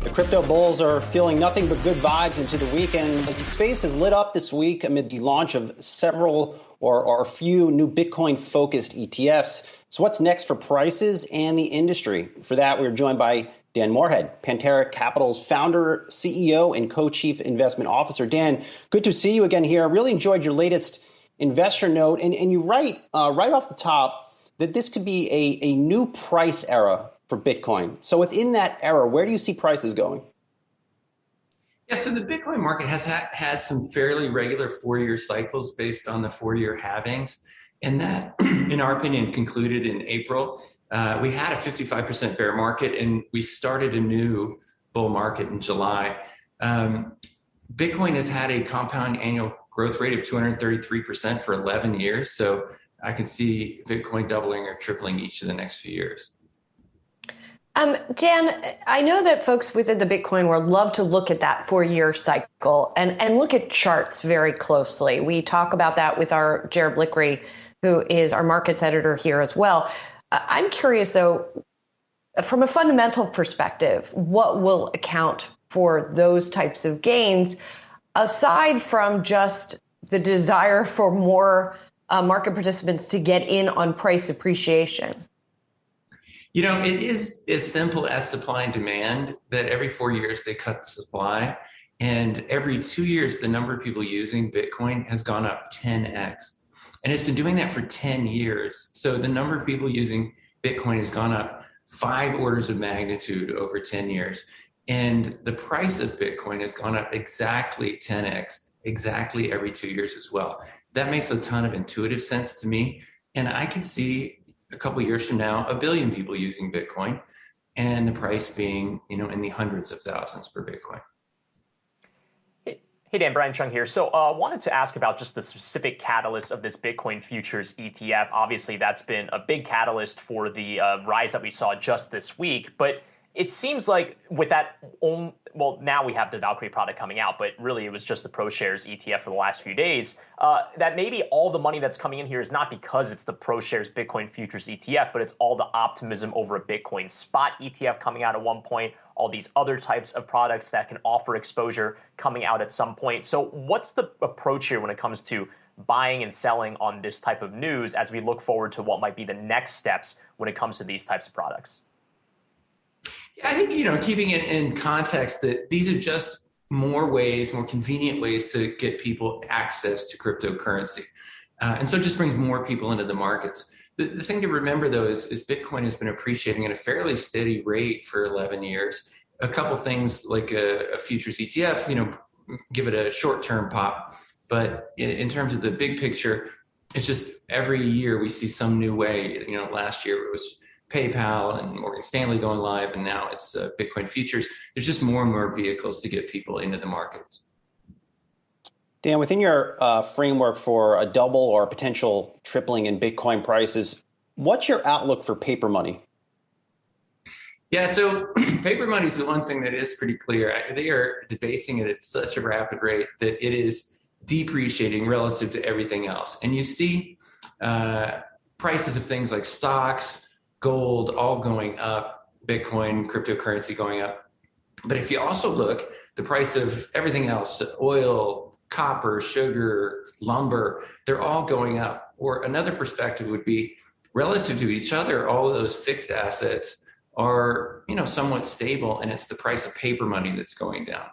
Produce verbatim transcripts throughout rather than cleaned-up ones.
The crypto bulls are feeling nothing but good vibes into the weekend as the space has lit up this week amid the launch of several or, or a few new Bitcoin-focused E T Fs. So what's next for prices and the industry? For that, we're joined by Dan Morehead, Pantera Capital's founder, C E O, and co-chief investment officer. Dan, good to see you again here. I really enjoyed your latest investor note, and, and you write uh, right off the top that this could be a, a new price era for Bitcoin. So within that era, where do you see prices going? Yeah, so the Bitcoin market has ha- had some fairly regular four-year cycles based on the four-year halvings. And that, in our opinion, concluded in April. Uh, we had a fifty-five percent bear market, and we started a new bull market in July. Um, Bitcoin has had a compound annual growth rate of two hundred thirty-three percent for eleven years. So I can see Bitcoin doubling or tripling each of the next few years. Um, Dan, I know that folks within the Bitcoin world love to look at that four-year cycle and, and look at charts very closely. We talk about that with our Jared Blickery, who is our markets editor here as well. Uh, I'm curious, though, from a fundamental perspective, what will account for those types of gains, aside from just the desire for more uh, market participants to get in on price appreciation? You know, it is as simple as supply and demand, that every four years they cut the supply. And every two years, the number of people using Bitcoin has gone up ten x. And it's been doing that for ten years. So the number of people using Bitcoin has gone up five orders of magnitude over ten years. And the price of Bitcoin has gone up exactly ten x, exactly every two years as well. That makes a ton of intuitive sense to me. And I can see a couple of years from now, a billion people using Bitcoin, and the price being, you know, in the hundreds of thousands per Bitcoin. Hey, Dan, Brian Chung here. So I uh, wanted to ask about just the specific catalyst of this Bitcoin futures E T F. Obviously, that's been a big catalyst for the uh, rise that we saw just this week. But it seems like with that, own, well, now we have the Valkyrie product coming out, but really it was just the ProShares E T F for the last few days, uh, that maybe all the money that's coming in here is not because it's the ProShares Bitcoin futures E T F, but it's all the optimism over a Bitcoin spot E T F coming out at one point, all these other types of products that can offer exposure coming out at some point. So what's the approach here when it comes to buying and selling on this type of news as we look forward to what might be the next steps when it comes to these types of products? I think, you know, keeping it in context that these are just more ways, more convenient ways to get people access to cryptocurrency. Uh, and so it just brings more people into the markets. The, the thing to remember, though, is, is Bitcoin has been appreciating at a fairly steady rate for eleven years. A couple things like a, a futures E T F, you know, give it a short-term pop. But in, in terms of the big picture, it's just every year we see some new way. You know, last year it was PayPal and Morgan Stanley going live, and now it's uh, Bitcoin futures. There's just more and more vehicles to get people into the markets. Dan, within your uh, framework for a double or a potential tripling in Bitcoin prices, what's your outlook for paper money? Yeah, so paper money is the one thing that is pretty clear. They are debasing it at such a rapid rate that it is depreciating relative to everything else. And you see uh, prices of things like stocks, gold, all going up, Bitcoin, cryptocurrency going up. But if you also look, the price of everything else, oil, copper, sugar, lumber, they're all going up. Or another perspective would be relative to each other, all of those fixed assets are, you know, somewhat stable, and it's the price of paper money that's going down.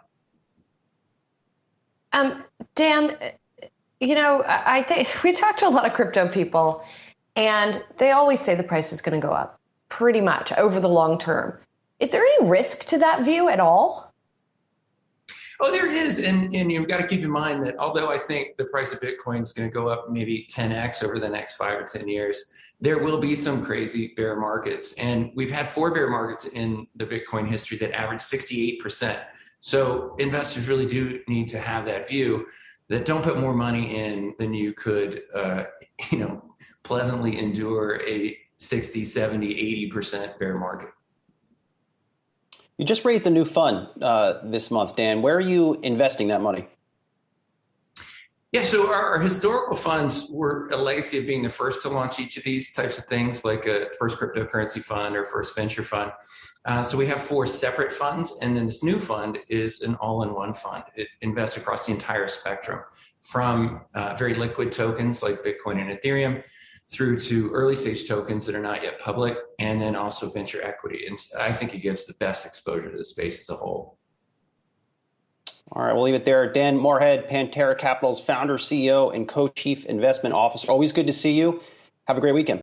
Um, Dan, you know, I think we talked to a lot of crypto people, and they always say the price is going to go up pretty much over the long term. Is there any risk to that view at all? Oh, there is. And, and you've got to keep in mind that although I think the price of Bitcoin is going to go up maybe ten x over the next five or ten years, there will be some crazy bear markets. And we've had four bear markets in the Bitcoin history that average sixty-eight percent. So investors really do need to have that view that don't put more money in than you could, uh, you know, pleasantly endure a sixty, seventy, eighty percent bear market. You just raised a new fund uh, this month, Dan. Where are you investing that money? Yeah, so our, our historical funds were a legacy of being the first to launch each of these types of things, like a first cryptocurrency fund or first venture fund. Uh, so we have four separate funds, and then this new fund is an all-in-one fund. It invests across the entire spectrum, from uh, very liquid tokens like Bitcoin and Ethereum, through to early stage tokens that are not yet public, and then also venture equity. And I think it gives the best exposure to the space as a whole. All right, we'll leave it there. Dan Morehead, Pantera Capital's founder, C E O, and co-chief investment officer. Always good to see you. Have a great weekend.